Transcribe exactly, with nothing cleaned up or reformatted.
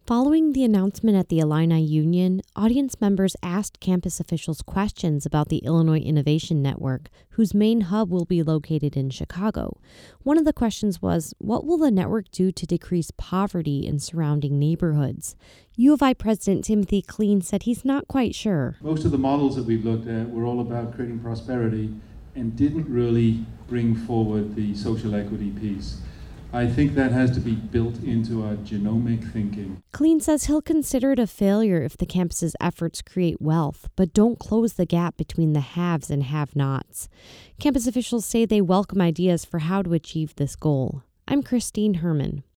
Following the announcement at the Illini Union, audience members asked campus officials questions about the Illinois Innovation Network, whose main hub will be located in Chicago. One of the questions was, what will the network do to decrease poverty in surrounding neighborhoods? U of I President Timothy Kleen said he's not quite sure. Most of the models that we've looked at were all about creating prosperity and didn't really bring forward the social equity piece. I think that has to be built into our genomic thinking. Kleen says he'll consider it a failure if the campus's efforts create wealth, but don't close the gap between the haves and have-nots. Campus officials say they welcome ideas for how to achieve this goal. I'm Christine Herman.